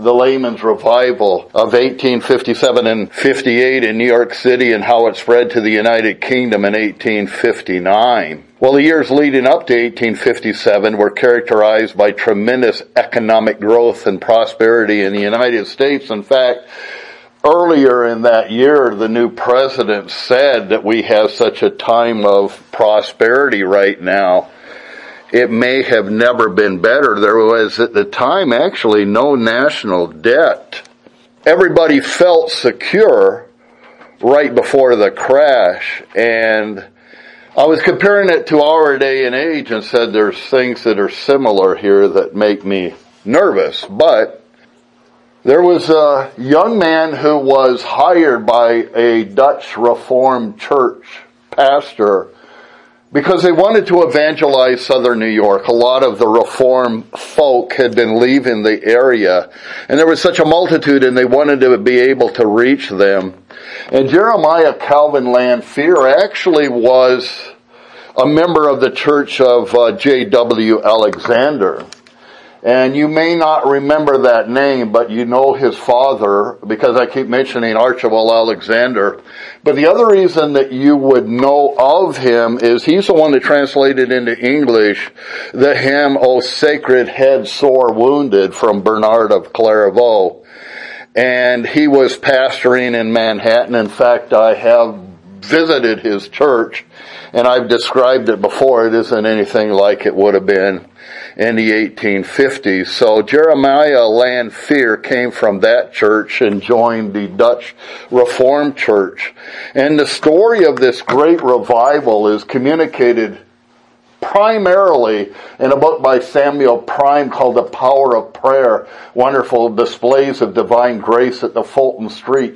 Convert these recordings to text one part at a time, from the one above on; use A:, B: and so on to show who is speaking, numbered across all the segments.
A: the Layman's Revival of 1857 and 58 in New York City and how it spread to the United Kingdom in 1859. Well, the years leading up to 1857 were characterized by tremendous economic growth and prosperity in the United States. In fact, earlier in that year, the new president said that we have such a time of prosperity right now. It may have never been better. There was at the time actually no national debt. Everybody felt secure right before the crash. And I was comparing it to our day and age and said there's things that are similar here that make me nervous. But there was a young man who was hired by a Dutch Reformed church pastor because they wanted to evangelize southern New York. A lot of the Reformed folk had been leaving the area, and there was such a multitude, and they wanted to be able to reach them. And Jeremiah Calvin Lanphier actually was a member of the church of J.W. Alexander. And you may not remember that name, but you know his father, because I keep mentioning Archibald Alexander. But the other reason that you would know of him is he's the one that translated into English the hymn, O Sacred Head Sore Wounded, from Bernard of Clairvaux. And he was pastoring in Manhattan. In fact, I have visited his church, and I've described it before. It isn't anything like it would have been in the 1850s. So Jeremiah Lanphier came from that church and joined the Dutch Reformed Church. And the story of this great revival is communicated primarily in a book by Samuel Prime called The Power of Prayer, wonderful displays of divine grace at the Fulton Street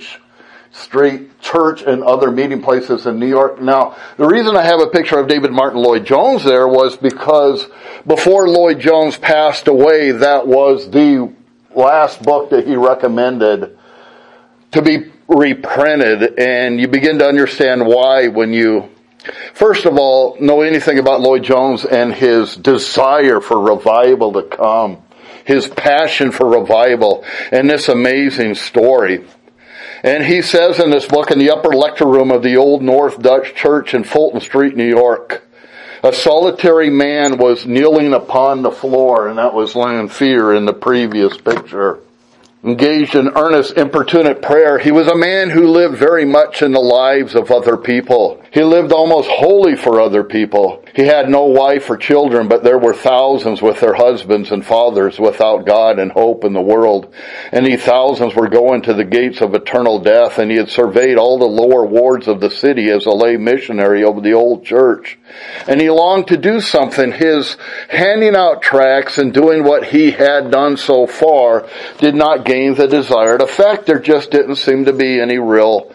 A: Church and other meeting places in New York. Now, the reason I have a picture of David Martin Lloyd Jones there was because before Lloyd Jones passed away, that was the last book that he recommended to be reprinted. And you begin to understand why when you, first of all, know anything about Lloyd Jones and his desire for revival to come, his passion for revival, and this amazing story. And he says in this book, in the upper lecture room of the Old North Dutch Church in Fulton Street, New York, a solitary man was kneeling upon the floor, and that was Lanphier in the previous picture. Engaged in earnest, importunate prayer, he was a man who lived very much in the lives of other people. He lived almost wholly for other people. He had no wife or children, but there were thousands with their husbands and fathers without God and hope in the world. And these thousands were going to the gates of eternal death, and he had surveyed all the lower wards of the city as a lay missionary over the old church. And he longed to do something. His handing out tracts and doing what he had done so far did not gain the desired effect. There just didn't seem to be any real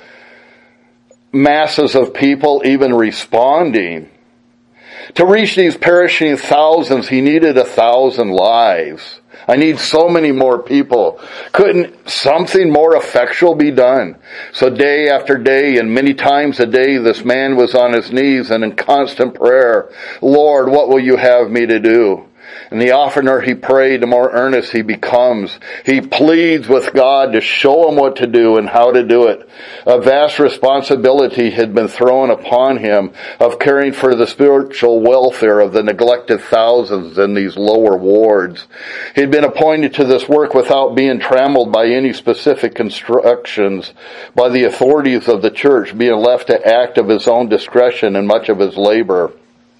A: masses of people even responding. To reach these perishing thousands, he needed 1,000 lives. I need so many more people. Couldn't something more effectual be done? So day after day and many times a day, this man was on his knees and in constant prayer. Lord, what will you have me to do? And the oftener he prayed, the more earnest he becomes. He pleads with God to show him what to do and how to do it. A vast responsibility had been thrown upon him of caring for the spiritual welfare of the neglected thousands in these lower wards. He had been appointed to this work without being trammeled by any specific instructions by the authorities of the church, being left to act of his own discretion in much of his labor.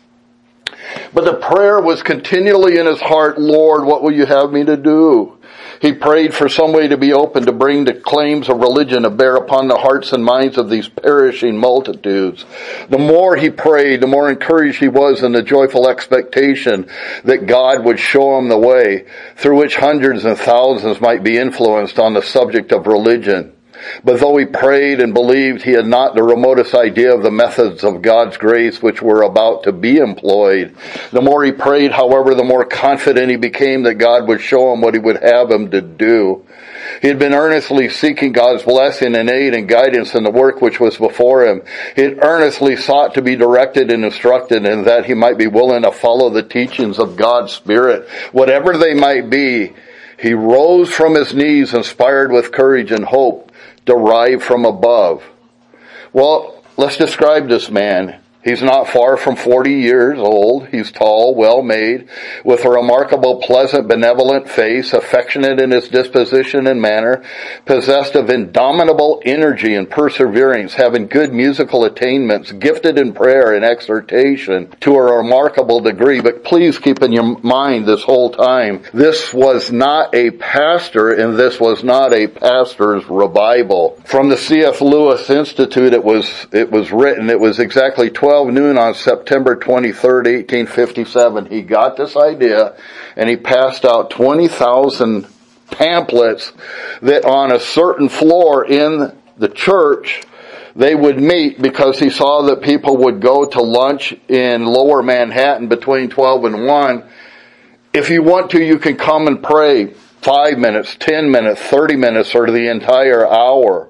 A: But the prayer was continually in his heart, Lord, what will you have me to do? He prayed for some way to be open to bring the claims of religion to bear upon the hearts and minds of these perishing multitudes. The more he prayed, the more encouraged he was in the joyful expectation that God would show him the way through which hundreds and thousands might be influenced on the subject of religion. But though he prayed and believed, he had not the remotest idea of the methods of God's grace which were about to be employed. The more he prayed, however, the more confident he became that God would show him what he would have him to do. He had been earnestly seeking God's blessing and aid and guidance in the work which was before him. He had earnestly sought to be directed and instructed, and that he might be willing to follow the teachings of God's Spirit, whatever they might be. He rose from his knees inspired with courage and hope derived from above. Well, let's describe this man. He's not far from 40 years old. He's tall, well-made, with a remarkable, pleasant, benevolent face, affectionate in his disposition and manner, possessed of indomitable energy and perseverance, having good musical attainments, gifted in prayer and exhortation to a remarkable degree. But please keep in your mind this whole time, this was not a pastor and this was not a pastor's revival. From the C.F. Lewis Institute, it was written, it was exactly 12 noon on September 23rd, 1857. He got this idea and he passed out 20,000 pamphlets that on a certain floor in the church they would meet, because he saw that people would go to lunch in Lower Manhattan between 12 and 1. If you want to, you can come and pray 5 minutes, 10 minutes, 30 minutes, or the entire hour.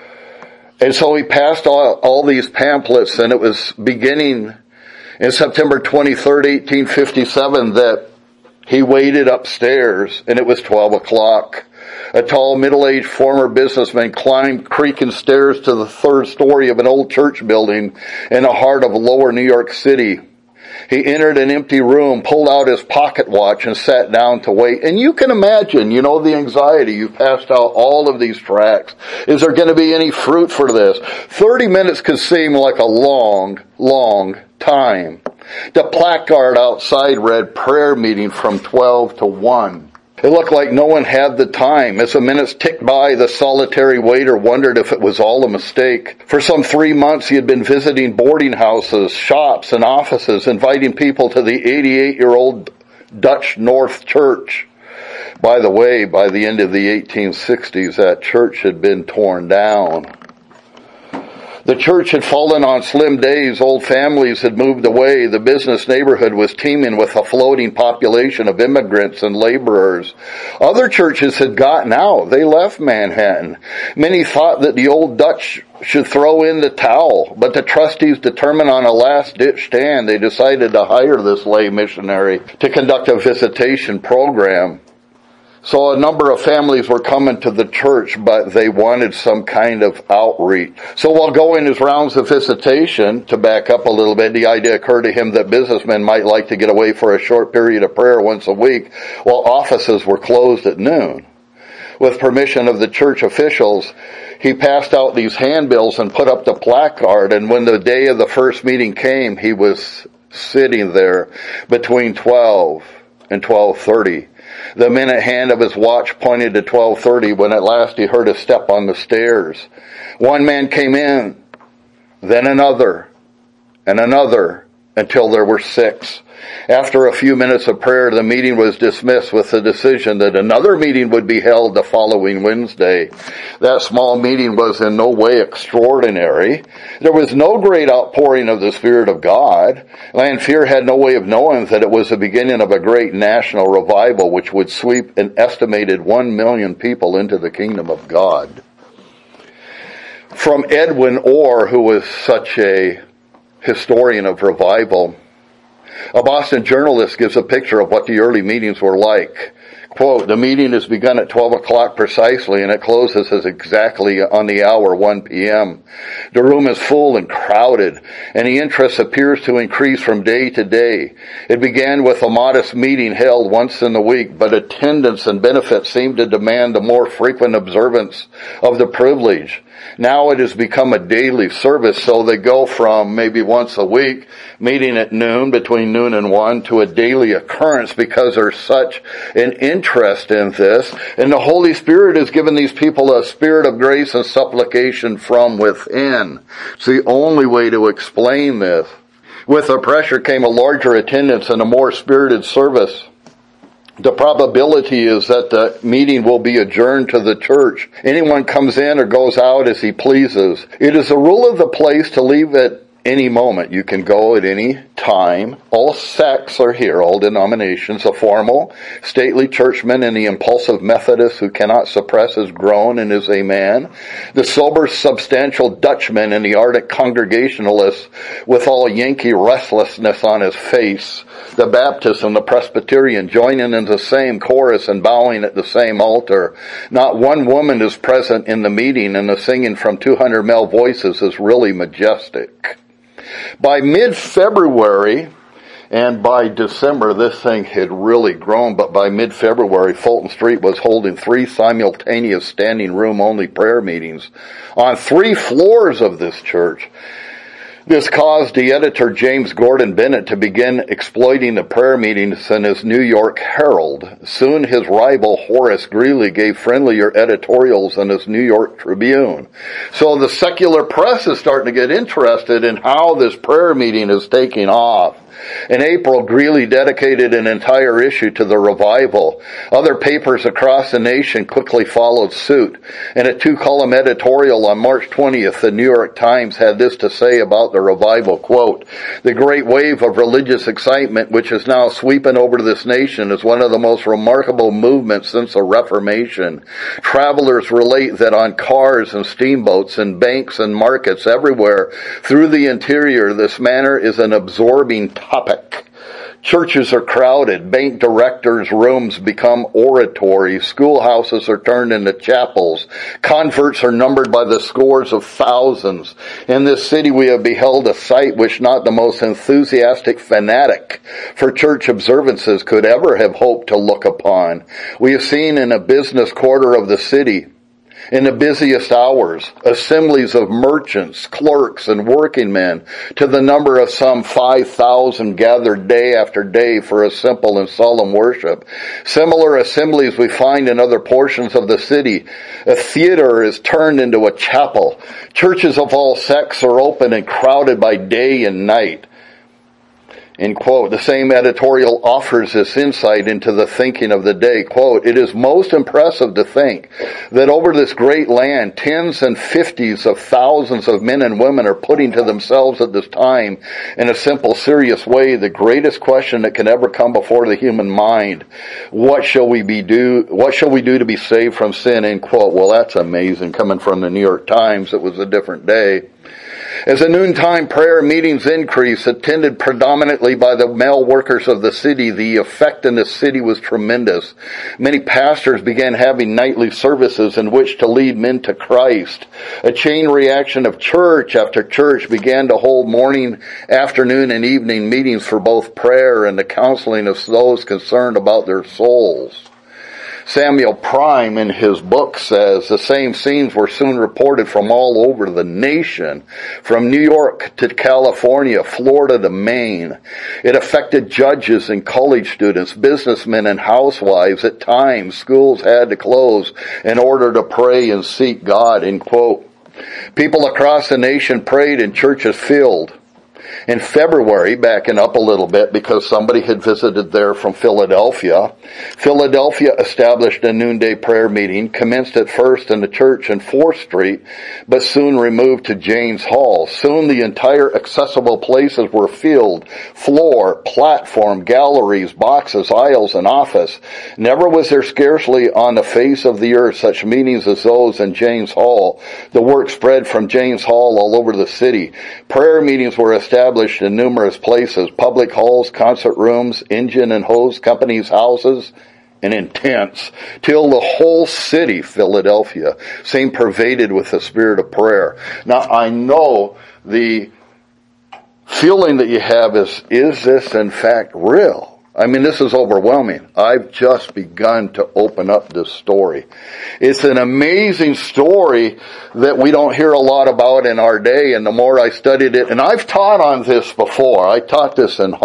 A: And so he passed all these pamphlets, and it was beginning in September 23rd, 1857, that he waited upstairs, and it was 12 o'clock. A tall, middle-aged former businessman climbed creaking stairs to the third story of an old church building in the heart of lower New York City. He entered an empty room, pulled out his pocket watch, and sat down to wait. And you can imagine, the anxiety. You passed out all of these tracts. Is there going to be any fruit for this? 30 minutes could seem like a long, long time. The placard outside read, prayer meeting from 12 to 1. It looked like no one had the time. As the minutes ticked by, the solitary waiter wondered if it was all a mistake. For some 3 months, he had been visiting boarding houses, shops, and offices, inviting people to the 88-year-old Dutch North Church. By the way, by the end of the 1860s, that church had been torn down. The church had fallen on slim days. Old families had moved away. The business neighborhood was teeming with a floating population of immigrants and laborers. Other churches had gotten out. They left Manhattan. Many thought that the old Dutch should throw in the towel, but the trustees determined on a last-ditch stand. They decided to hire this lay missionary to conduct a visitation program. So a number of families were coming to the church, but they wanted some kind of outreach. So while going his rounds of visitation, to back up a little bit, the idea occurred to him that businessmen might like to get away for a short period of prayer once a week while offices were closed at noon. With permission of the church officials, he passed out these handbills and put up the placard, and when the day of the first meeting came, he was sitting there between 12 and 12:30. The minute hand of his watch pointed to 12:30 when at last he heard a step on the stairs. One man came in, then another, and another, until there were 6. After a few minutes of prayer, the meeting was dismissed with the decision that another meeting would be held the following Wednesday. That small meeting was in no way extraordinary. There was no great outpouring of the Spirit of God. Lanphier had no way of knowing that it was the beginning of a great national revival which would sweep an estimated 1 million people into the kingdom of God. From Edwin Orr, who was such a historian of revival, a Boston journalist gives a picture of what the early meetings were like. Quote, the meeting is begun at 12 o'clock precisely and it closes as exactly on the hour 1 p.m. The room is full and crowded and the interest appears to increase from day to day. It began with a modest meeting held once in the week, but attendance and benefits seem to demand a more frequent observance of the privilege. Now it has become a daily service, so they go from maybe once a week, meeting at noon, between noon and 1, to a daily occurrence because there's such an interest in this. And the Holy Spirit has given these people a spirit of grace and supplication from within. It's the only way to explain this. With the pressure came a larger attendance and a more spirited service. The probability is that the meeting will be adjourned to the church. Anyone comes in or goes out as he pleases. It is a rule of the place to leave at any moment. You can go at any time. All sects are here, all denominations. The formal, stately churchman and the impulsive Methodist who cannot suppress his groan and his amen. The sober, substantial Dutchman and the ardent Congregationalist with all Yankee restlessness on his face. The Baptist and the Presbyterian joining in the same chorus and bowing at the same altar. Not one woman is present in the meeting, and the singing from 200 male voices is really majestic. By mid-February, and by December, this thing had really grown, but by mid-February, Fulton Street was holding 3 simultaneous standing room only prayer meetings on 3 floors of this church. This caused the editor James Gordon Bennett to begin exploiting the prayer meetings in his New York Herald. Soon his rival Horace Greeley gave friendlier editorials in his New York Tribune. So the secular press is starting to get interested in how this prayer meeting is taking off. In April, Greeley dedicated an entire issue to the revival. Other papers across the nation quickly followed suit. In a 2-column editorial on March 20th, the New York Times had this to say about the revival, quote, "The great wave of religious excitement which is now sweeping over this nation is one of the most remarkable movements since the Reformation. Travelers relate that on cars and steamboats and banks and markets everywhere through the interior, this manner is an absorbing topic. Churches are crowded, bank directors' rooms become oratories, schoolhouses are turned into chapels, converts are numbered by the scores of thousands. In this city we have beheld a sight which not the most enthusiastic fanatic for church observances could ever have hoped to look upon. We have seen in a business quarter of the city, in the busiest hours, assemblies of merchants, clerks, and working men to the number of some 5,000 gathered day after day for a simple and solemn worship. Similar assemblies we find in other portions of the city. A theater is turned into a chapel. Churches of all sects are open and crowded by day and night." End quote. The same editorial offers this insight into the thinking of the day. Quote, "It is most impressive to think that over this great land, tens and fifties of thousands of men and women are putting to themselves at this time, in a simple, serious way, the greatest question that can ever come before the human mind. What shall we do to be saved from sin?" End quote. Well, that's amazing. Coming from the New York Times, it was a different day. As the noontime prayer meetings increased, attended predominantly by the male workers of the city, the effect in the city was tremendous. Many pastors began having nightly services in which to lead men to Christ. A chain reaction of church after church began to hold morning, afternoon, and evening meetings for both prayer and the counseling of those concerned about their souls. Samuel Prime in his book says the same scenes were soon reported from all over the nation, from New York to California, Florida to Maine. It affected judges and college students, businessmen and housewives. At times, schools had to close in order to pray and seek God, end quote. People across the nation prayed and churches filled. In February, backing up a little bit because somebody had visited there from Philadelphia, Philadelphia established a noonday prayer meeting, commenced at first in the church in 4th Street, but soon removed to James Hall. Soon the entire accessible places were filled, floor, platform, galleries, boxes, aisles, and office. Never was there scarcely on the face of the earth such meetings as those in James Hall. The work spread from James Hall all over the city. Prayer meetings were established in numerous places, public halls, concert rooms, engine and hose companies' houses, and in tents, till the whole city, Philadelphia, seemed pervaded with the spirit of prayer. Now, I know the feeling that you have is this in fact real? I mean, this is overwhelming. I've just begun to open up this story. It's an amazing story that we don't hear a lot about in our day, and the more I studied it, and I've taught on this before. I taught this in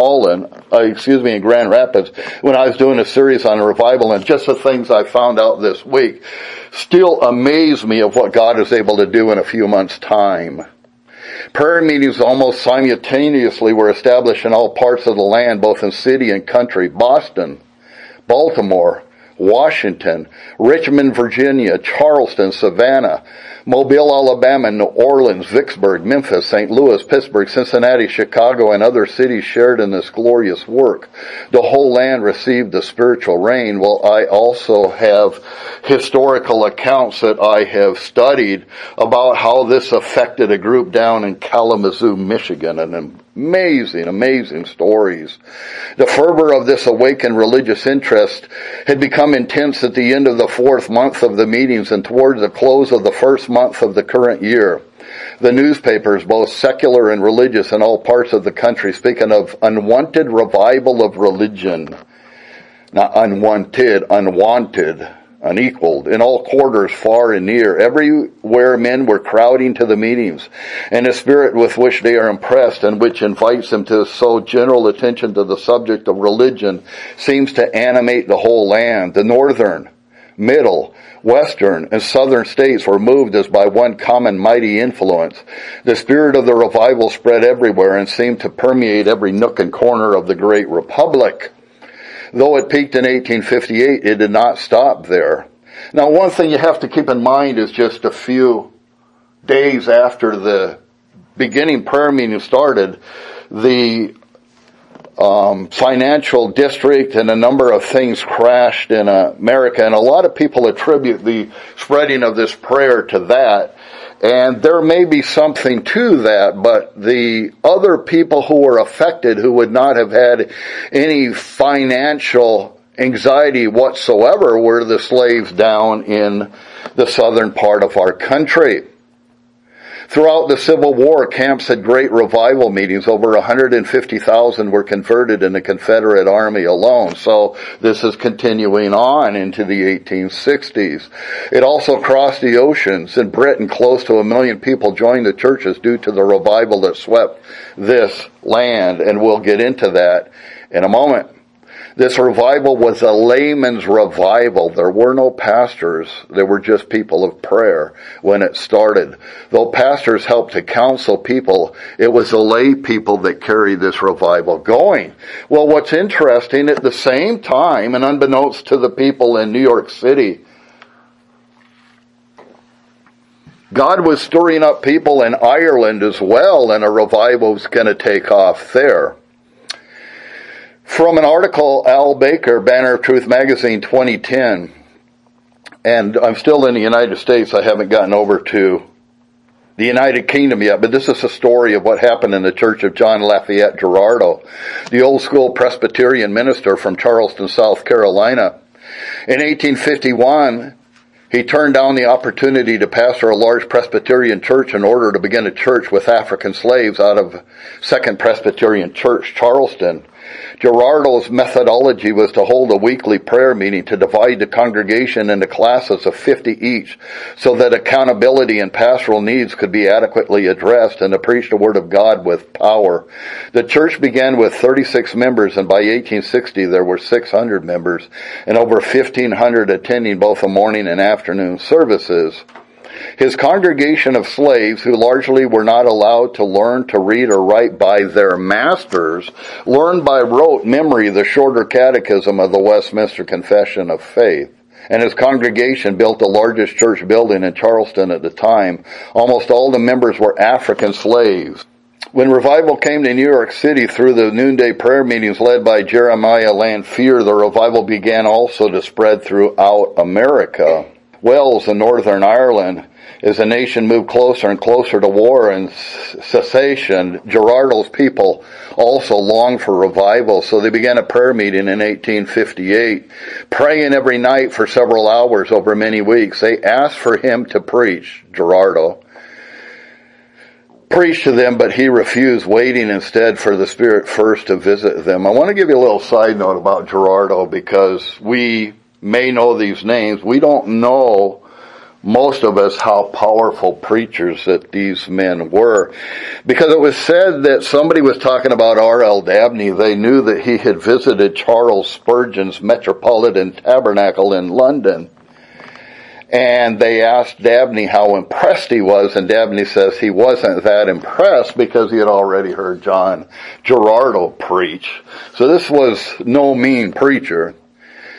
A: in Grand Rapids, when I was doing a series on revival, and just the things I found out this week still amaze me of what God is able to do in a few months' time. Prayer meetings almost simultaneously were established in all parts of the land, both in city and country. Boston, Baltimore, Washington, Richmond, Virginia, Charleston, Savannah, Mobile, Alabama, New Orleans, Vicksburg, Memphis, St. Louis, Pittsburgh, Cincinnati, Chicago, and other cities shared in this glorious work. The whole land received the spiritual rain. Well, I also have historical accounts that I have studied about how this affected a group down in Kalamazoo, Michigan, and amazing stories. The fervor of this awakened religious interest had become intense at the end of the 4th month of the meetings and towards the close of the 1st month of the current year. The newspapers, both secular and religious in all parts of the country, speaking of unwanted revival of religion. Not unwanted, unequaled, in all quarters, far and near. Everywhere men were crowding to the meetings, and the spirit with which they are impressed and which invites them to so general attention to the subject of religion seems to animate the whole land. The northern, middle, western, and southern states were moved as by one common mighty influence. The spirit of the revival spread everywhere and seemed to permeate every nook and corner of the great republic. Though it peaked in 1858, it did not stop there. Now, one thing you have to keep in mind is just a few days after the beginning prayer meeting started, the financial district and a number of things crashed in America, and a lot of people attribute the spreading of this prayer to that. And there may be something to that, but the other people who were affected, who would not have had any financial anxiety whatsoever, were the slaves down in the southern part of our country. Throughout the Civil War, camps had great revival meetings. Over 150,000 were converted in the Confederate Army alone. So this is continuing on into the 1860s. It also crossed the oceans. In Britain, close to 1 million people joined the churches due to the revival that swept this land. And we'll get into that in a moment. This revival was a layman's revival. There were no pastors. There were just people of prayer when it started. Though pastors helped to counsel people, it was the lay people that carried this revival going. Well, what's interesting, at the same time, and unbeknownst to the people in New York City, God was stirring up people in Ireland as well, and a revival was going to take off there. From an article, Al Baker, Banner of Truth Magazine, 2010, and I'm still in the United States. I haven't gotten over to the United Kingdom yet, but this is a story of what happened in the Church of John Lafayette Girardeau, the old school Presbyterian minister from Charleston, South Carolina. In 1851, he turned down the opportunity to pastor a large Presbyterian church in order to begin a church with African slaves out of Second Presbyterian Church, Charleston. Girardeau's methodology was to hold a weekly prayer meeting to divide the congregation into classes of 50 each so that accountability and pastoral needs could be adequately addressed and to preach the Word of God with power. The church began with 36 members, and by 1860 there were 600 members and over 1,500 attending both the morning and afternoon services. His congregation of slaves, who largely were not allowed to learn to read or write by their masters, learned by rote memory the shorter catechism of the Westminster Confession of Faith. And his congregation built the largest church building in Charleston at the time. Almost all the members were African slaves. When revival came to New York City through the noonday prayer meetings led by Jeremiah Lanphier, the revival began also to spread throughout America. Wales and Northern Ireland, as the nation moved closer and closer to war and cessation, Girardeau's people also longed for revival, so they began a prayer meeting in 1858, praying every night for several hours over many weeks. They asked for him to preach, Girardeau. Preached to them, but he refused, waiting instead for the Spirit first to visit them. I want to give you a little side note about Girardeau, because we may know these names. We don't know, most of us, how powerful preachers that these men were. Because it was said that somebody was talking about R.L. Dabney. They knew that he had visited Charles Spurgeon's Metropolitan Tabernacle in London. And they asked Dabney how impressed he was, and Dabney says he wasn't that impressed because he had already heard John Girardeau preach. So this was no mean preacher.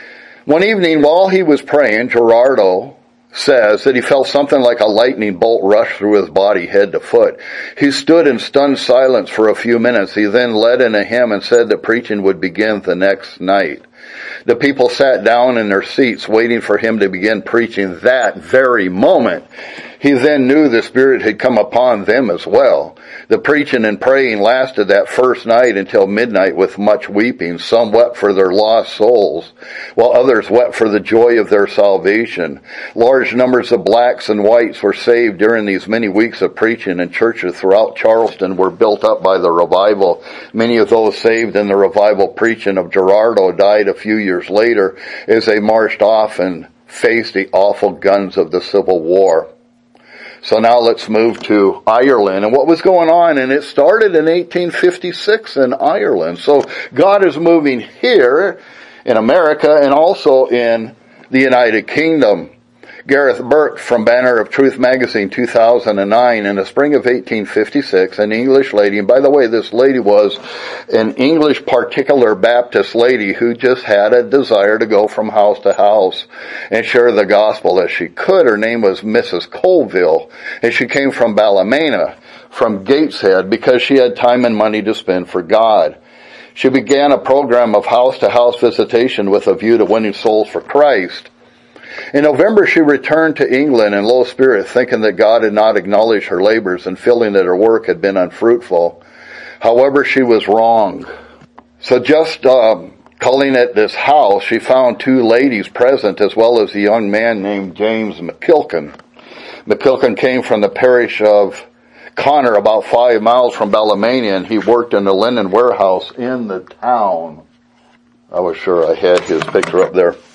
A: One evening while he was praying, Gerardo says that he felt something like a lightning bolt rush through his body, head to foot. He stood in stunned silence for a few minutes. He then led in a hymn and said the preaching would begin the next night. The people sat down in their seats waiting for him to begin preaching that very moment. He then knew the Spirit had come upon them as well. The preaching and praying lasted that first night until midnight with much weeping. Some wept for their lost souls, while others wept for the joy of their salvation. Large numbers of blacks and whites were saved during these many weeks of preaching, and churches throughout Charleston were built up by the revival. Many of those saved in the revival preaching of Gerardo died a few years later as they marched off and faced the awful guns of the Civil War. So now let's move to Ireland and what was going on. And it started in 1856 in Ireland. So God is moving here in America and also in the United Kingdom. Gareth Burke from Banner of Truth magazine, 2009, in the spring of 1856, an English lady, and by the way, this lady was an English particular Baptist lady who just had a desire to go from house to house and share the gospel as she could. Her name was Mrs. Colville, and she came from Ballymena, from Gateshead, because she had time and money to spend for God. She began a program of house-to-house visitation with a view to winning souls for Christ. In November, she returned to England in low spirit, thinking that God had not acknowledged her labors and feeling that her work had been unfruitful. However, she was wrong. So just calling at this house, she found two ladies present as well as a young man named James McKilkin. McKilkin came from the parish of Connor, about 5 miles from Ballymena, and he worked in the linen warehouse in the town. I was sure I had his picture up there.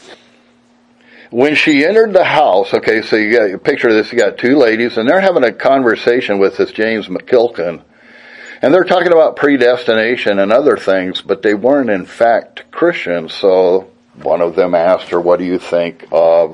A: When she entered the house, okay, so you got a picture of this, you got two ladies, and they're having a conversation with this James McKilkin. And they're talking about predestination and other things, but they weren't in fact Christians. So one of them asked her, what do you think of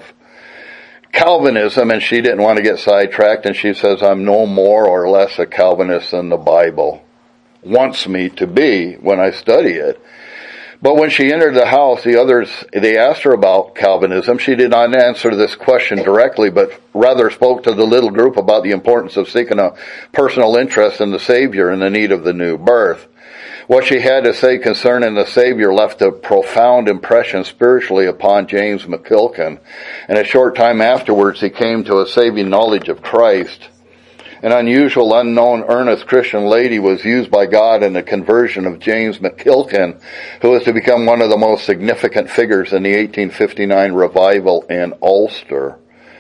A: Calvinism? And she didn't want to get sidetracked, and she says, I'm no more or less a Calvinist than the Bible wants me to be when I study it. But when she entered the house, the others, they asked her about Calvinism. She did not answer this question directly, but rather spoke to the little group about the importance of seeking a personal interest in the Savior and the need of the new birth. What she had to say concerning the Savior left a profound impression spiritually upon James McKilkin. And a short time afterwards, he came to a saving knowledge of Christ. An unusual, unknown, earnest Christian lady was used by God in the conversion of James McKilkin, who was to become one of the most significant figures in the 1859 revival in Ulster.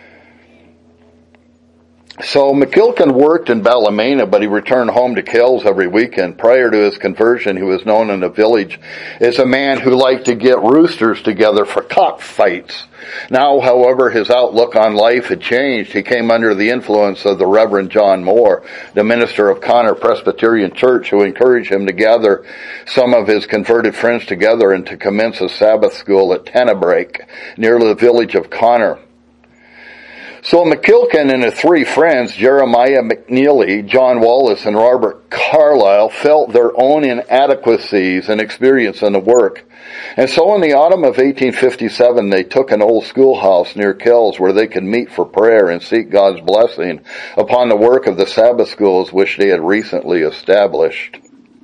A: So McKilkin worked in Ballymena, but he returned home to Kells every weekend. Prior to his conversion, he was known in the village as a man who liked to get roosters together for cockfights. Now, however, his outlook on life had changed. He came under the influence of the Reverend John Moore, the minister of Connor Presbyterian Church, who encouraged him to gather some of his converted friends together and to commence a Sabbath school at Tannabrake, near the village of Connor. So McKilkin and his three friends, Jeremiah McNeely, John Wallace, and Robert Carlyle, felt their own inadequacies and experience in the work. And so in the autumn of 1857, they took an old schoolhouse near Kells where they could meet for prayer and seek God's blessing upon the work of the Sabbath schools which they had recently established.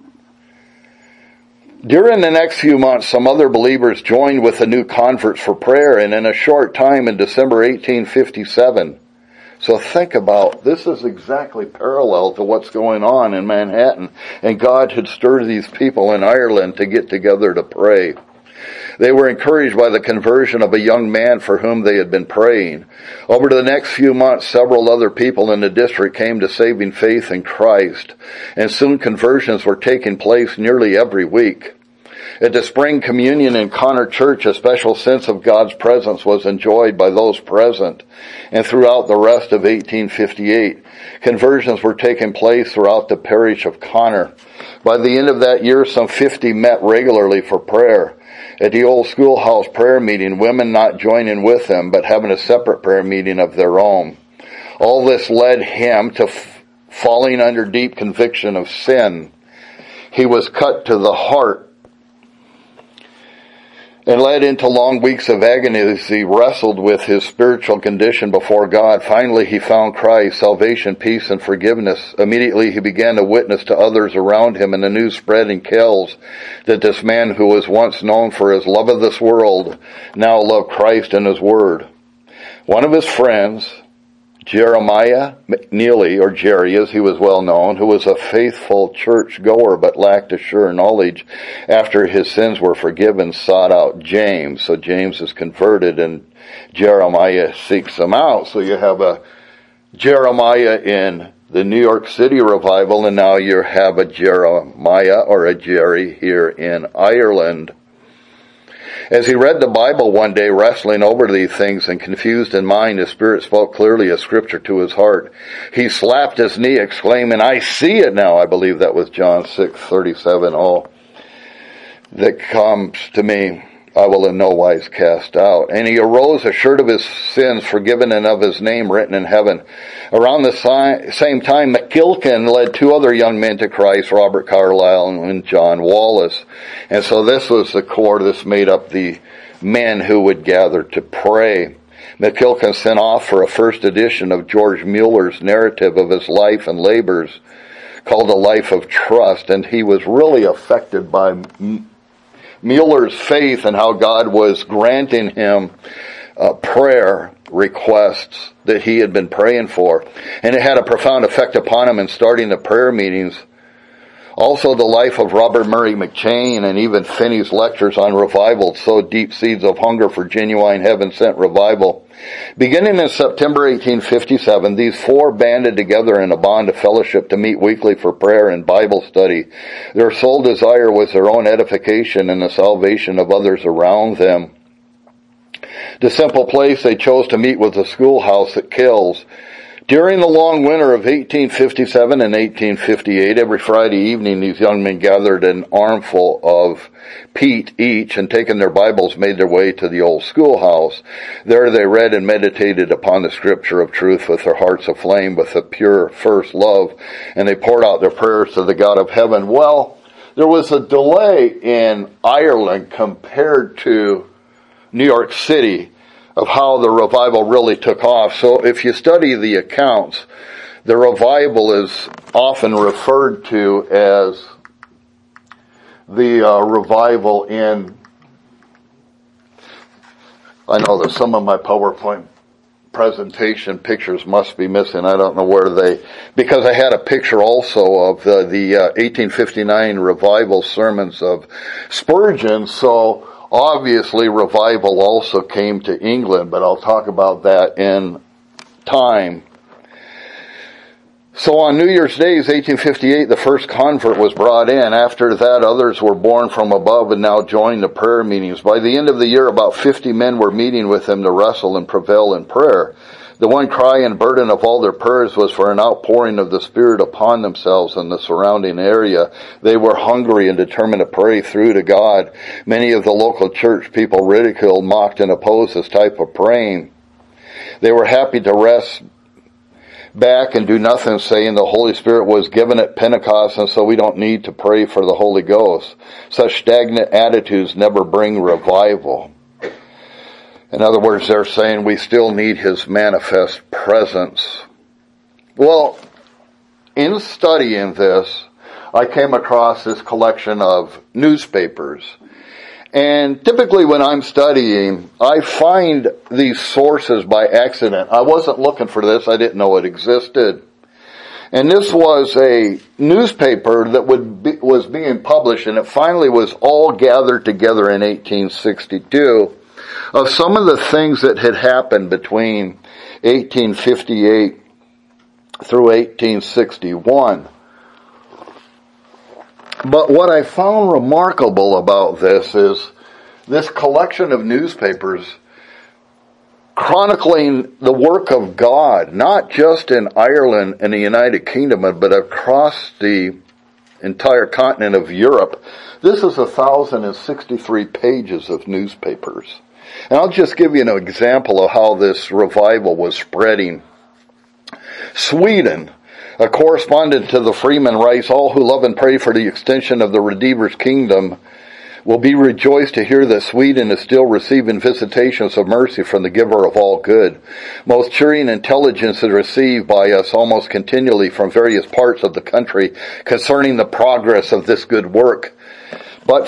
A: During the next few months, some other believers joined with the new converts for prayer, and in a short time in December 1857, so think about, this is exactly parallel to what's going on in Manhattan, and God had stirred these people in Ireland to get together to pray. They were encouraged by the conversion of a young man for whom they had been praying. Over the next few months, several other people in the district came to saving faith in Christ, and soon conversions were taking place nearly every week. At the spring communion in Connor Church, a special sense of God's presence was enjoyed by those present, and throughout the rest of 1858, conversions were taking place throughout the parish of Connor. By the end of that year, some 50 met regularly for prayer. At the old schoolhouse prayer meeting, women not joining with them, but having a separate prayer meeting of their own. All this led him to falling under deep conviction of sin. He was cut to the heart. and led into long weeks of agony as he wrestled with his spiritual condition before God. Finally, he found Christ, salvation, peace, and forgiveness. Immediately, he began to witness to others around him, and the news spread in Kells that this man who was once known for his love of this world now loved Christ and his word. One of his friends, Jeremiah McNeely, or Jerry as he was well known, who was a faithful church goer but lacked a sure knowledge after his sins were forgiven, sought out James. So James is converted and Jeremiah seeks him out. So you have a Jeremiah in the New York City revival, and now you have a Jeremiah or a Jerry here in Ireland. As he read the Bible one day, wrestling over these things and confused in mind, the Spirit spoke clearly a scripture to his heart. He slapped his knee, exclaiming, "I see it now." I believe that was John 6:37. All that comes to me, I will in no wise cast out. And he arose assured of his sins forgiven and of his name written in heaven. Around the same time, McKilkin led two other young men to Christ, Robert Carlyle and John Wallace. And so this was the core. This made up the men who would gather to pray. McKilkin sent off for a first edition of George Mueller's narrative of his life and labors called A Life of Trust. And he was really affected by Mueller's faith and how God was granting him prayer requests that he had been praying for. And it had a profound effect upon him in starting the prayer meetings. Also, the life of Robert Murray McCheyne and even Finney's lectures on revival sowed deep seeds of hunger for genuine heaven-sent revival. Beginning in September 1857, these four banded together in a bond of fellowship to meet weekly for prayer and Bible study. Their sole desire was their own edification and the salvation of others around them. The simple place they chose to meet was the schoolhouse at Kells. During the long winter of 1857 and 1858, every Friday evening these young men gathered an armful of peat each and taking their Bibles made their way to the old schoolhouse. There they read and meditated upon the scripture of truth with their hearts aflame with a pure first love, and they poured out their prayers to the God of heaven. Well, there was a delay in Ireland compared to New York City of how the revival really took off. So if you study the accounts, the revival is often referred to as the revival in, I know that some of my PowerPoint presentation pictures must be missing. I don't know where because I had a picture also of the 1859 revival sermons of Spurgeon. So obviously, revival also came to England, but I'll talk about that in time. So on New Year's Day, 1858, the first convert was brought in. After that, others were born from above and now joined the prayer meetings. By the end of the year, about 50 men were meeting with him to wrestle and prevail in prayer. The one cry and burden of all their prayers was for an outpouring of the Spirit upon themselves and the surrounding area. They were hungry and determined to pray through to God. Many of the local church people ridiculed, mocked, and opposed this type of praying. They were happy to rest back and do nothing, saying the Holy Spirit was given at Pentecost, and so we don't need to pray for the Holy Ghost. Such stagnant attitudes never bring revival. In other words, they're saying we still need His manifest presence. Well, in studying this, I came across this collection of newspapers. And typically when I'm studying, I find these sources by accident. I wasn't looking for this. I didn't know it existed. And this was a newspaper that was being published, and it finally was all gathered together in 1862 of some of the things that had happened between 1858 through 1861. But what I found remarkable about this is this collection of newspapers chronicling the work of God, not just in Ireland and the United Kingdom, but across the entire continent of Europe. This is 1,063 pages of newspapers. And I'll just give you an example of how this revival was spreading. Sweden. A correspondent to the Freeman writes, all who love and pray for the extension of the Redeemer's kingdom will be rejoiced to hear that Sweden is still receiving visitations of mercy from the giver of all good. Most cheering intelligence is received by us almost continually from various parts of the country concerning the progress of this good work. But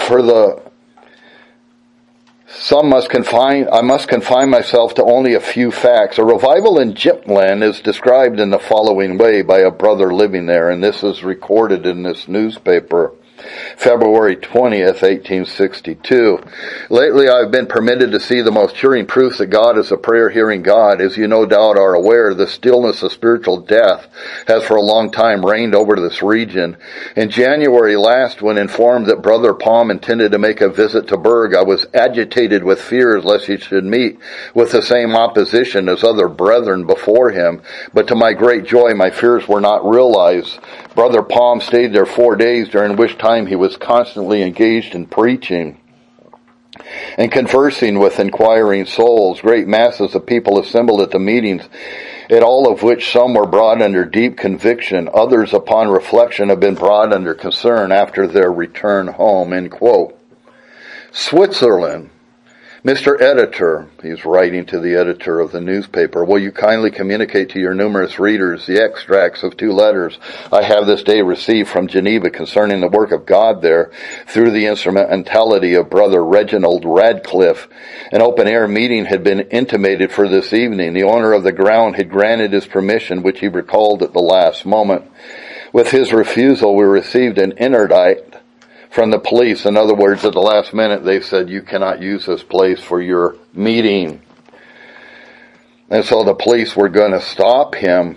A: I must confine myself to only a few facts. A revival in Jutland is described in the following way by a brother living there, and this is recorded in this newspaper. February 20th, 1862. Lately I've been permitted to see the most cheering proofs that God is a prayer-hearing God. As you no doubt are aware, the stillness of spiritual death has for a long time reigned over this region. In January last, when informed that Brother Palm intended to make a visit to Berg, I was agitated with fears lest he should meet with the same opposition as other brethren before him. But to my great joy, my fears were not realized. Brother Palm stayed there 4 days, during which time he was constantly engaged in preaching and conversing with inquiring souls. Great masses of people assembled at the meetings, at all of which some were brought under deep conviction. Others, upon reflection, have been brought under concern after their return home. End quote. Switzerland. Mr. Editor, he's writing to the editor of the newspaper, will you kindly communicate to your numerous readers the extracts of 2 letters I have this day received from Geneva concerning the work of God there through the instrumentality of Brother Reginald Radcliffe. An open-air meeting had been intimated for this evening. The owner of the ground had granted his permission, which he recalled at the last moment. With his refusal, we received an interdict from the police. In other words, at the last minute, they said, you cannot use this place for your meeting. And so the police were going to stop him.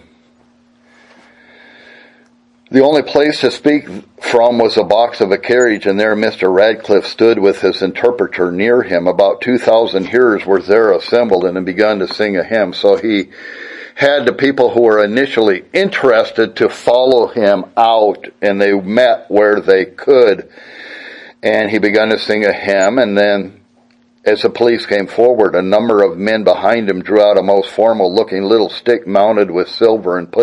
A: The only place to speak from was the box of a carriage, and there Mr. Radcliffe stood with his interpreter near him. About 2,000 hearers were there assembled and had begun to sing a hymn. So he had the people who were initially interested to follow him out, and they met where they could. And he began to sing a hymn, and then as the police came forward, a number of men behind him drew out a most formal-looking little stick mounted with silver and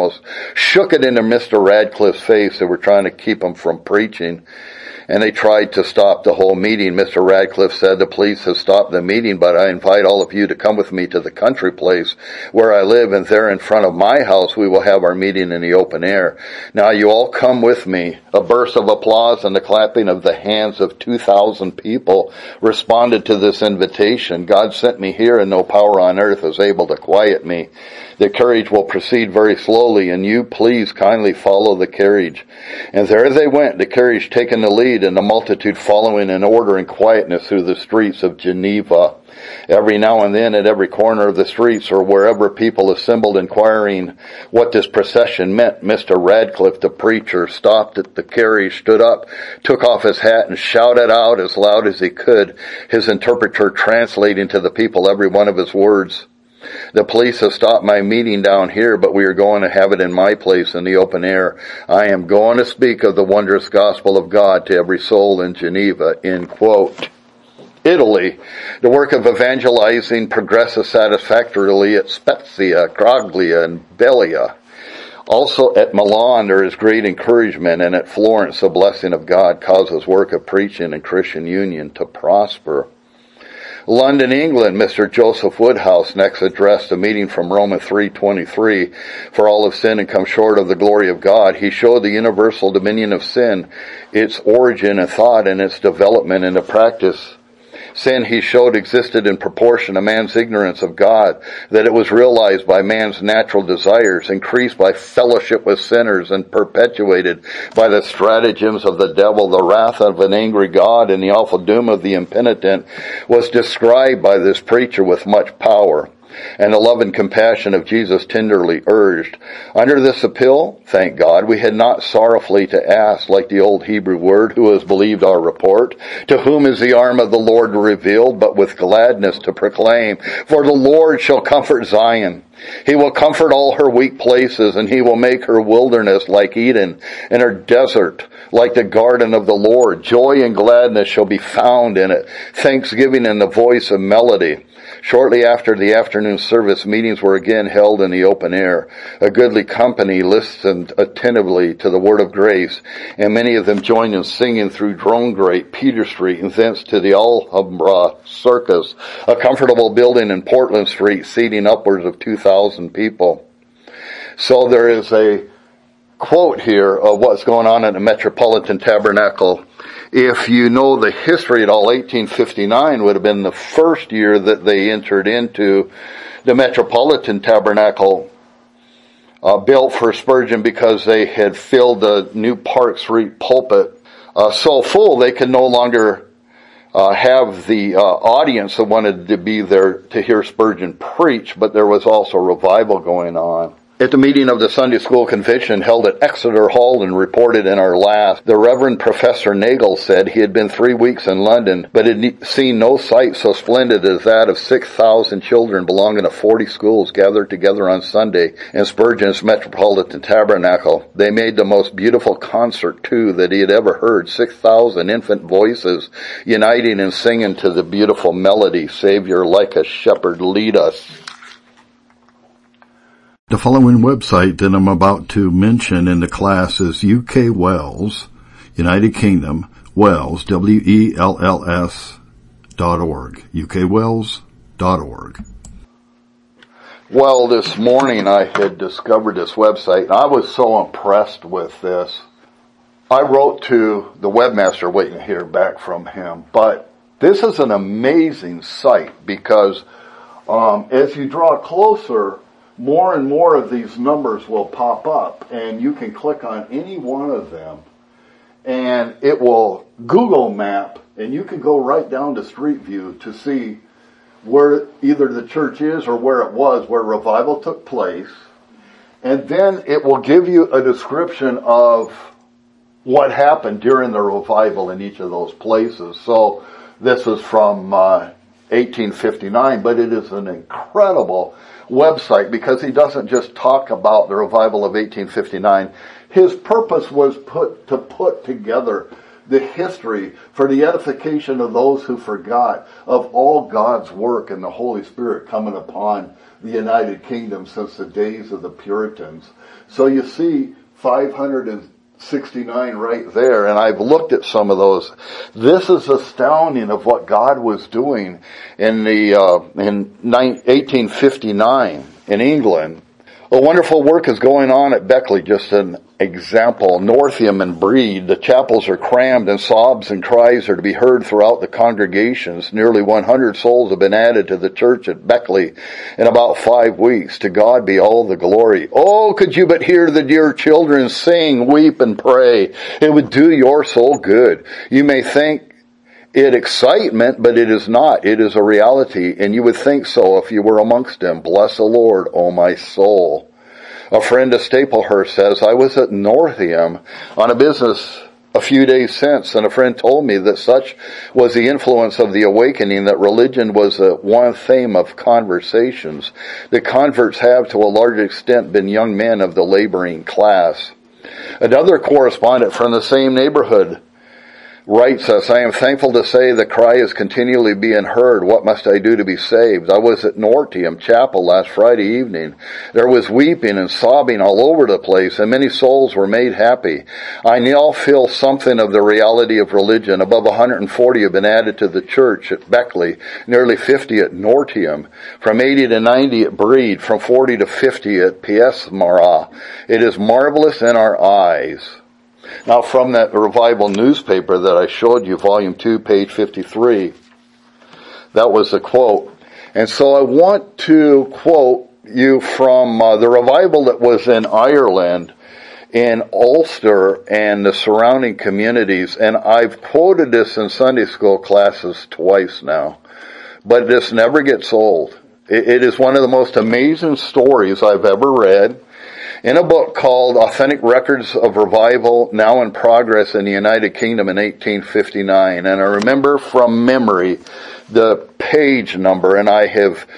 A: shook it into Mr. Radcliffe's face. They were trying to keep him from preaching. And they tried to stop the whole meeting. Mr. Radcliffe said, the police have stopped the meeting, but I invite all of you to come with me to the country place where I live, and there in front of my house we will have our meeting in the open air. Now you all come with me. A burst of applause and the clapping of the hands of 2,000 people responded to this invitation. God sent me here, and no power on earth is able to quiet me. The carriage will proceed very slowly, and you please kindly follow the carriage. And there they went, the carriage taking the lead, and the multitude following in order and quietness through the streets of Geneva. Every now and then, at every corner of the streets or wherever people assembled inquiring what this procession meant, Mr. Radcliffe, the preacher, stopped at the carriage, stood up, took off his hat, and shouted out as loud as he could, his interpreter translating to the people every one of his words. The police have stopped my meeting down here, but we are going to have it in my place in the open air. I am going to speak of the wondrous gospel of God to every soul in Geneva. End quote. Italy. The work of evangelizing progresses satisfactorily at Spezia, Graglia, and Bellia. Also at Milan there is great encouragement, and at Florence the blessing of God causes work of preaching and Christian union to prosper. London, England, Mr. Joseph Woodhouse next addressed a meeting from Romans 3:23. For all have sinned and come short of the glory of God. He showed the universal dominion of sin, its origin and thought, and its development into practice. Sin, he showed, existed in proportion to man's ignorance of God, that it was realized by man's natural desires, increased by fellowship with sinners, and perpetuated by the stratagems of the devil. The wrath of an angry God and the awful doom of the impenitent was described by this preacher with much power. And the love and compassion of Jesus tenderly urged. Under this appeal, thank God, we had not sorrowfully to ask, like the old Hebrew word, who has believed our report, to whom is the arm of the Lord revealed, but with gladness to proclaim, for the Lord shall comfort Zion. He will comfort all her weak places, and he will make her wilderness like Eden, and her desert like the garden of the Lord. Joy and gladness shall be found in it, thanksgiving and the voice of melody. Shortly after the afternoon service, meetings were again held in the open air. A goodly company listened attentively to the word of grace, and many of them joined in singing through Drone-Grate, Peter Street, and thence to the Alhambra Circus, a comfortable building in Portland Street, seating upwards of 2,000 people. So there is a quote here of what's going on in the Metropolitan Tabernacle. If you know the history at all, 1859 would have been the first year that they entered into the Metropolitan Tabernacle built for Spurgeon, because they had filled the new Park Street pulpit so full they could no longer have the audience that wanted to be there to hear Spurgeon preach, but there was also revival going on. At the meeting of the Sunday School Convention held at Exeter Hall and reported in our last, the Reverend Professor Nagel said he had been 3 weeks in London, but had seen no sight so splendid as that of 6,000 children belonging to 40 schools gathered together on Sunday in Spurgeon's Metropolitan Tabernacle. They made the most beautiful concert, too, that he had ever heard. 6,000 infant voices uniting and singing to the beautiful melody, Savior, like a shepherd, lead us.
B: The following website that I'm about to mention in the class is UK Wells, United Kingdom, Wells, WELLS.org, ukwells.org.
A: Well, this morning I had discovered this website, and I was so impressed with this. I wrote to the webmaster waiting to hear back from him, but this is an amazing site because as you draw closer, more and more of these numbers will pop up, and you can click on any one of them, and it will Google map, and you can go right down to Street View to see where either the church is or where it was, where revival took place, and then it will give you a description of what happened during the revival in each of those places. So this is from 1859, but it is an incredible website because he doesn't just talk about the revival of 1859. His purpose was to put together the history for the edification of those who forgot of all God's work and the Holy Spirit coming upon the United Kingdom since the days of the Puritans. So you see 569 right there, and I've looked at some of those. This is astounding of what God was doing in 1859 in England. A wonderful work is going on at Beckley, just an example. Northiam and Breed, the chapels are crammed and sobs and cries are to be heard throughout the congregations. Nearly 100 souls have been added to the church at Beckley in about 5 weeks. To God be all the glory. Oh, could you but hear the dear children sing, weep, and pray. It would do your soul good. You may think it excitement, but it is not. It is a reality, and you would think so if you were amongst them. Bless the Lord, O my soul. A friend of Staplehurst says, I was at Northiam on a business a few days since, and a friend told me that such was the influence of the awakening that religion was one theme of conversations. The converts have, to a large extent, been young men of the laboring class. Another correspondent from the same neighborhood writes us, I am thankful to say the cry is continually being heard. What must I do to be saved? I was at Northiam Chapel last Friday evening. There was weeping and sobbing all over the place, and many souls were made happy. I now feel something of the reality of religion. Above 140 have been added to the church at Beckley, nearly 50 at Northiam, from 80 to 90 at Breed, from 40 to 50 at Piesmara. It is marvelous in our eyes. Now, from that revival newspaper that I showed you, volume 2, page 53, that was the quote. And so I want to quote you from the revival that was in Ireland, in Ulster and the surrounding communities. And I've quoted this in Sunday school classes twice now, but this never gets old. It is one of the most amazing stories I've ever read. In a book called Authentic Records of Revival, Now in Progress in the United Kingdom in 1859. And I remember from memory the page number, and I have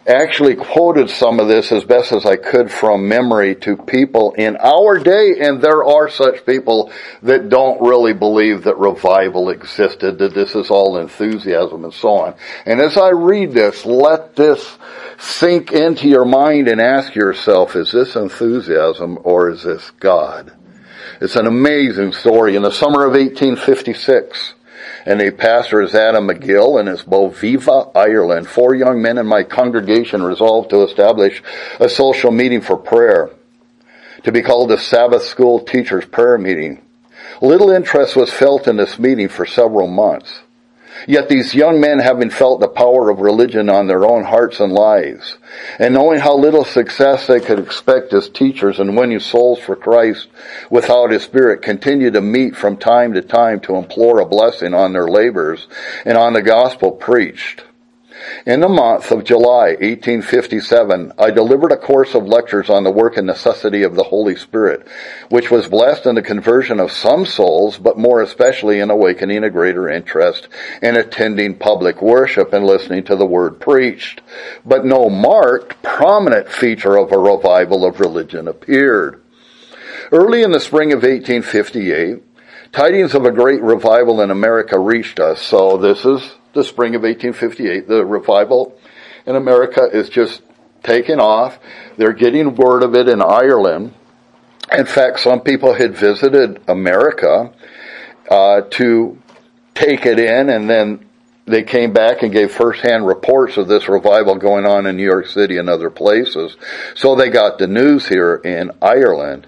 A: actually quoted some of this as best as I could from memory to people in our day, and there are such people that don't really believe that revival existed, that this is all enthusiasm and so on. And as I read this, let this sink into your mind and ask yourself, is this enthusiasm or is this God? It's an amazing story. In the summer of 1856, and a pastor is Adam McGill in his Boviva, Ireland. 4 young men in my congregation resolved to establish a social meeting for prayer, to be called the Sabbath School Teachers Prayer Meeting. Little interest was felt in this meeting for several months. Yet these young men, having felt the power of religion on their own hearts and lives, and knowing how little success they could expect as teachers in winning souls for Christ without His Spirit, continued to meet from time to time to implore a blessing on their labors and on the gospel preached. In the month of July 1857, I delivered a course of lectures on the work and necessity of the Holy Spirit, which was blessed in the conversion of some souls, but more especially in awakening a greater interest in attending public worship and listening to the word preached. But no marked, prominent feature of a revival of religion appeared. Early in the spring of 1858, tidings of a great revival in America reached us. So this is the spring of 1858. The revival in America is just taking off. They're getting word of it in Ireland. In fact, some people had visited America to take it in, and then they came back and gave firsthand reports of this revival going on in New York City and other places. So they got the news here in Ireland.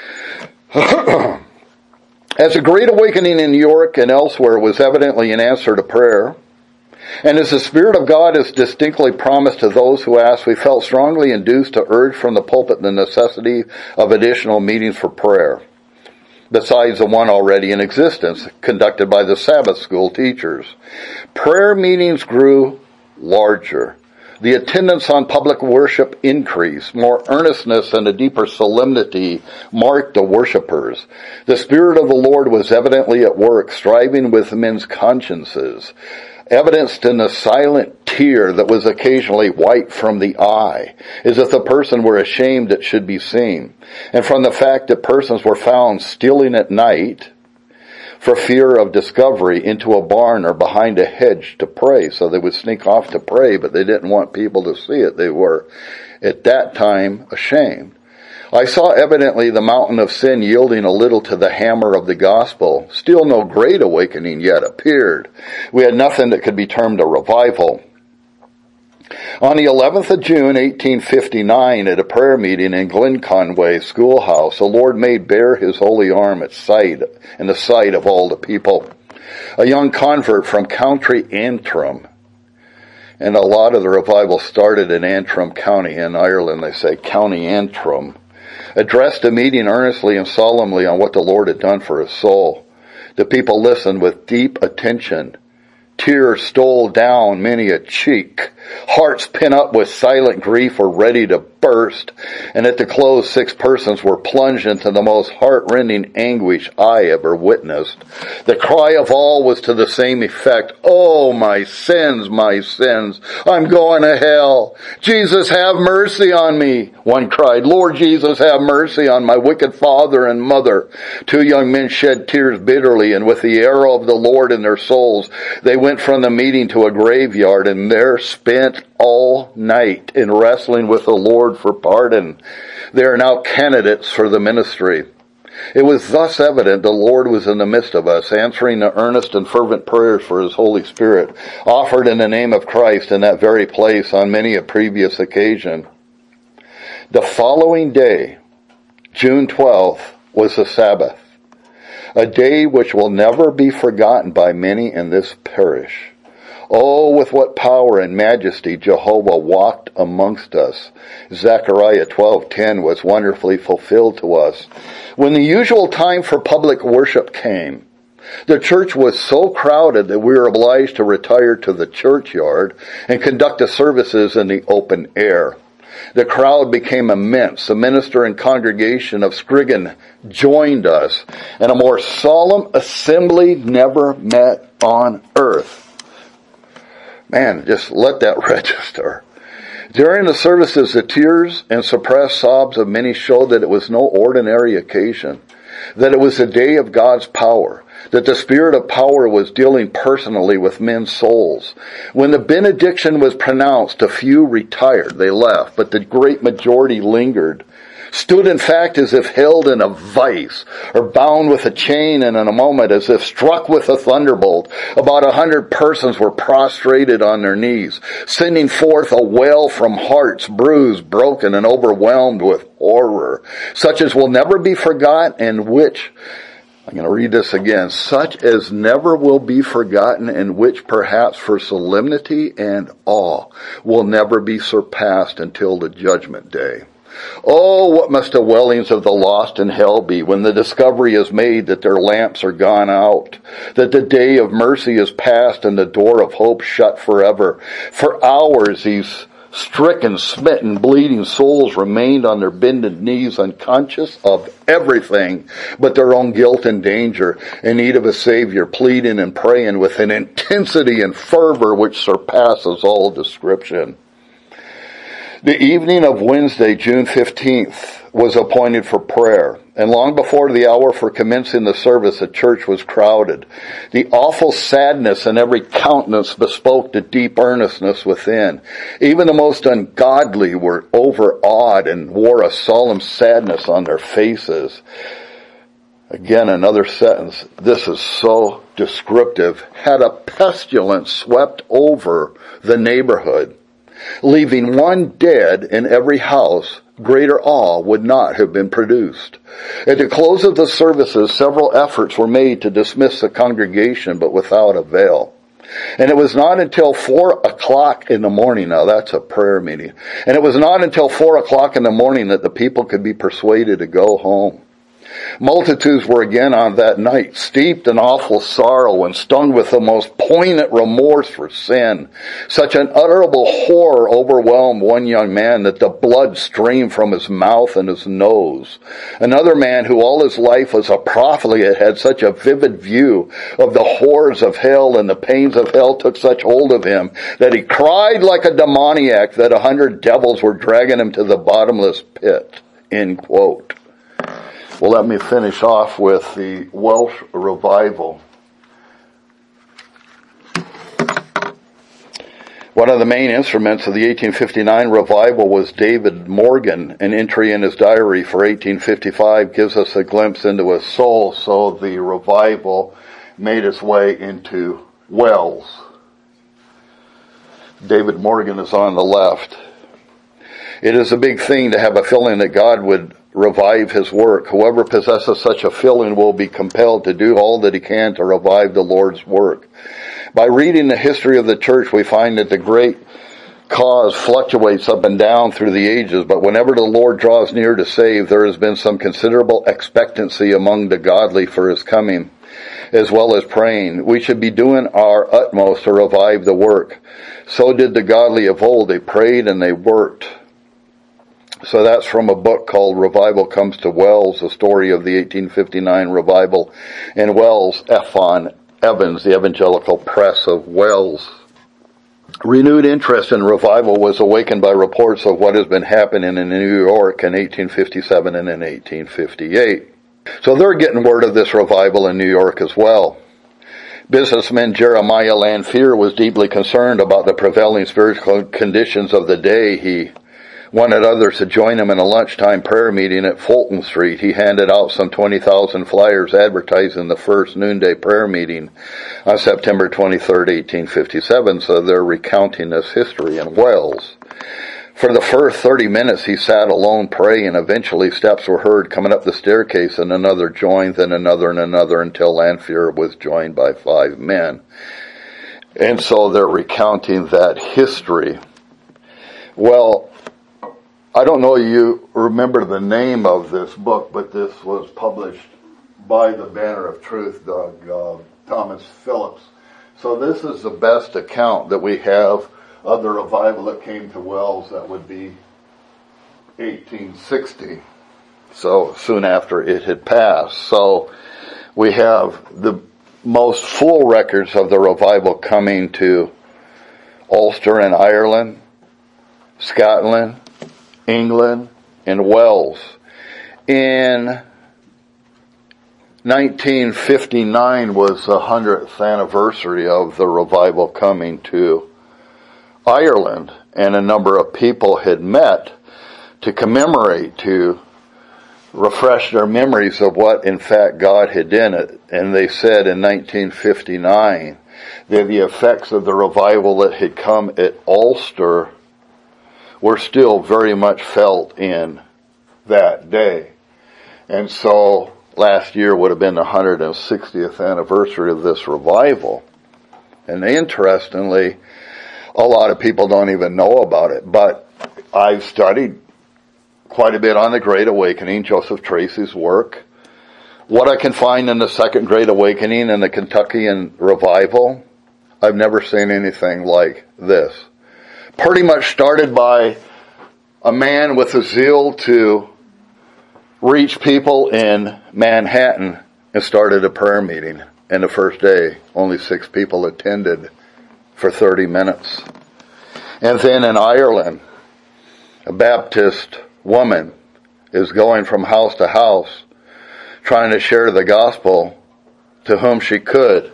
A: As a great awakening in New York and elsewhere was evidently an answer to prayer, and as the Spirit of God is distinctly promised to those who ask, we felt strongly induced to urge from the pulpit the necessity of additional meetings for prayer, besides the one already in existence, conducted by the Sabbath School teachers. Prayer meetings grew larger. The attendance on public worship increased. More earnestness and a deeper solemnity marked the worshipers. The Spirit of the Lord was evidently at work, striving with men's consciences, evidenced in the silent tear that was occasionally wiped from the eye, as if the person were ashamed it should be seen, and from the fact that persons were found stealing at night for fear of discovery into a barn or behind a hedge to pray. So they would sneak off to pray, but they didn't want people to see it. They were, at that time, ashamed. I saw evidently the mountain of sin yielding a little to the hammer of the gospel. Still no great awakening yet appeared. We had nothing that could be termed a revival. On the 11th of June, 1859, at a prayer meeting in Glenconway Schoolhouse, the Lord made bare His holy arm in the sight of all the people. A young convert from County Antrim, and a lot of the revival started in Antrim County in Ireland. They say County Antrim, addressed a meeting earnestly and solemnly on what the Lord had done for his soul. The people listened with deep attention. Tears stole down many a cheek. Hearts pent up with silent grief were ready to burst. And at the close, 6 persons were plunged into the most heart-rending anguish I ever witnessed. The cry of all was to the same effect. "Oh, my sins, I'm going to hell. Jesus, have mercy on me." One cried, "Lord Jesus, have mercy on my wicked father and mother." 2 young men shed tears bitterly, and with the arrow of the Lord in their souls, they went from the meeting to a graveyard, and there spent all night in wrestling with the Lord for pardon. They are now candidates for the ministry. It was thus evident the Lord was in the midst of us, answering the earnest and fervent prayers for His Holy Spirit, offered in the name of Christ in that very place on many a previous occasion. The following day, June 12th, was the Sabbath, a day which will never be forgotten by many in this parish. Oh, with what power and majesty Jehovah walked amongst us. Zechariah 12:10 was wonderfully fulfilled to us. When the usual time for public worship came, the church was so crowded that we were obliged to retire to the churchyard and conduct the services in the open air. The crowd became immense. The minister and congregation of Scriggan joined us, and a more solemn assembly never met on earth. Man, just let that register. During the services, the tears and suppressed sobs of many showed that it was no ordinary occasion, that it was the day of God's power, that the Spirit of power was dealing personally with men's souls. When the benediction was pronounced, a few retired, they left, but the great majority lingered, stood in fact as if held in a vice, or bound with a chain, and in a moment, as if struck with a thunderbolt, about 100 persons were prostrated on their knees, sending forth a wail from hearts bruised, broken, and overwhelmed with horror, such as will never be forgotten, and which, I'm going to read this again, such as never will be forgotten, and which perhaps for solemnity and awe will never be surpassed until the judgment day. Oh, what must the wailings of the lost in hell be when the discovery is made that their lamps are gone out, that the day of mercy is past and the door of hope shut forever. For hours these stricken, smitten, bleeding souls remained on their bended knees, unconscious of everything but their own guilt and danger, in need of a Savior, pleading and praying with an intensity and fervor which surpasses all description. The evening of Wednesday, June 15th, was appointed for prayer, and long before the hour for commencing the service, the church was crowded. The awful sadness in every countenance bespoke the deep earnestness within. Even the most ungodly were overawed and wore a solemn sadness on their faces. Again, another sentence. This is so descriptive. Had a pestilence swept over the neighborhood, leaving one dead in every house, greater awe would not have been produced. At the close of the services, several efforts were made to dismiss the congregation, but without avail. And it was not until 4 o'clock in the morning, now that's a prayer meeting, and it was not until 4 o'clock in the morning that the people could be persuaded to go home. Multitudes were again on that night, steeped in awful sorrow and stung with the most poignant remorse for sin. Such an unutterable horror overwhelmed one young man that the blood streamed from his mouth and his nose. Another man who all his life was a profligate had such a vivid view of the horrors of hell and the pains of hell took such hold of him that he cried like a demoniac that 100 devils were dragging him to the bottomless pit. End quote. Well, let me finish off with the Welsh revival. One of the main instruments of the 1859 revival was David Morgan. An entry in his diary for 1855 gives us a glimpse into his soul. So the revival made its way into Wales. David Morgan is on the left. It is a big thing to have a feeling that God would revive his work. Whoever possesses such a feeling will be compelled to do all that he can to revive the Lord's work. By reading the history of the church, we find that the great cause fluctuates up and down through the ages, but whenever the Lord draws near to save, there has been some considerable expectancy among the godly for his coming, as well as praying. We should be doing our utmost to revive the work. So did the godly of old. They prayed and they worked. So that's from a book called Revival Comes to Wales, the story of the 1859 revival in Wales. F. Evans, the Evangelical Press of Wales. Renewed interest in revival was awakened by reports of what has been happening in New York in 1857 and in 1858. So they're getting word of this revival in New York as well. Businessman Jeremiah Lanphier was deeply concerned about the prevailing spiritual conditions of the day. He wanted others to join him in a lunchtime prayer meeting at Fulton Street. He handed out some 20,000 flyers advertising the first noonday prayer meeting on September 23rd, 1857. So they're recounting this history in Wales. For the first 30 minutes, he sat alone praying. Eventually, steps were heard coming up the staircase, and another joined, then another and another, until Lanphier was joined by 5 men. And so they're recounting that history. Well, I don't know if you remember the name of this book, but this was published by the Banner of Truth, Thomas Phillips. So this is the best account that we have of the revival that came to Wales. That would be 1860. So soon after it had passed. So we have the most full records of the revival coming to Ulster in Ireland, Scotland, England, and Wales. In 1959 was the 100th anniversary of the revival coming to Ireland, and a number of people had met to commemorate, to refresh their memories of what in fact God had done it. And they said in 1959 that the effects of the revival that had come at Ulster were still very much felt in that day. And so last year would have been the 160th anniversary of this revival. And interestingly, a lot of people don't even know about it, but I've studied quite a bit on the Great Awakening, Joseph Tracy's work. What I can find in the Second Great Awakening and the Kentuckian Revival, I've never seen anything like this. Pretty much started by a man with a zeal to reach people in Manhattan and started a prayer meeting. And the first day, only 6 people attended for 30 minutes. And then in Ireland, a Baptist woman is going from house to house trying to share the gospel to whom she could.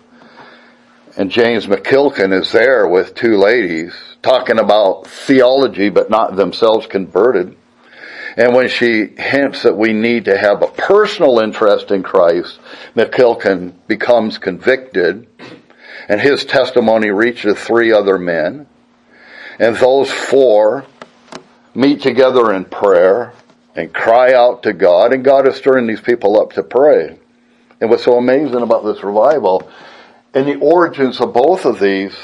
A: And James McKilkin is there with 2 ladies talking about theology but not themselves converted. And when she hints that we need to have a personal interest in Christ, McKilkin becomes convicted, and his testimony reaches 3 other men. And those 4 meet together in prayer and cry out to God, and God is stirring these people up to pray. And what's so amazing about this revival, in the origins of both of these,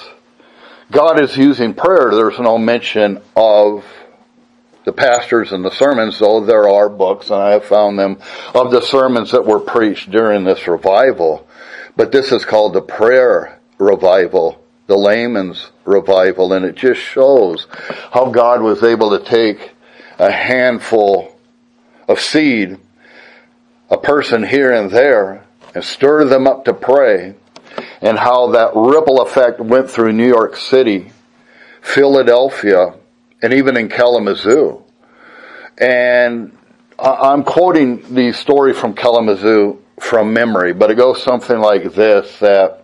A: God is using prayer. There's no mention of the pastors and the sermons, though there are books, and I have found them, of the sermons that were preached during this revival. But this is called the prayer revival, the layman's revival, and it just shows how God was able to take a handful of seed, a person here and there, and stir them up to pray, and how that ripple effect went through New York City, Philadelphia, and even in Kalamazoo. And I'm quoting the story from Kalamazoo from memory, but it goes something like this, that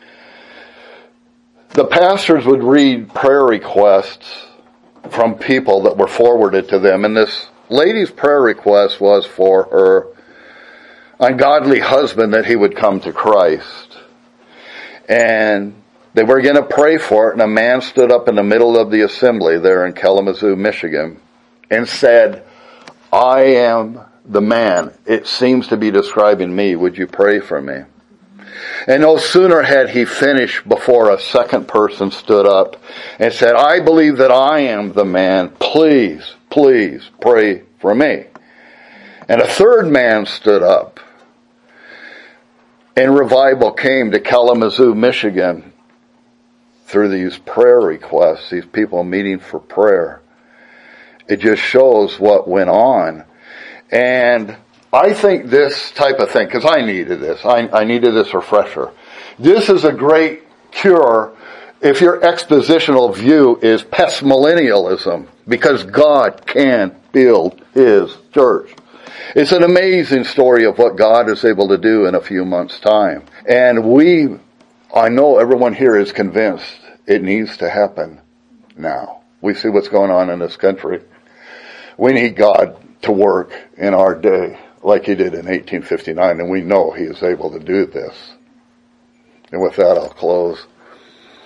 A: the pastors would read prayer requests from people that were forwarded to them, and this lady's prayer request was for her ungodly husband that he would come to Christ. And they were going to pray for it, and a man stood up in the middle of the assembly there in Kalamazoo, Michigan, and said, "I am the man. It seems to be describing me. Would you pray for me?" And no sooner had he finished before a second person stood up and said, "I believe that I am the man. Please, please pray for me." And a third man stood up. And revival came to Kalamazoo, Michigan, through these prayer requests, these people meeting for prayer. It just shows what went on. And I think this type of thing, because I needed this. I needed this refresher. This is a great cure if your expositional view is postmillennialism, because God can build His church. It's an amazing story of what God is able to do in a few months' time. And I know everyone here is convinced it needs to happen now. We see what's going on in this country. We need God to work in our day like He did in 1859, and we know He is able to do this. And with that, I'll close.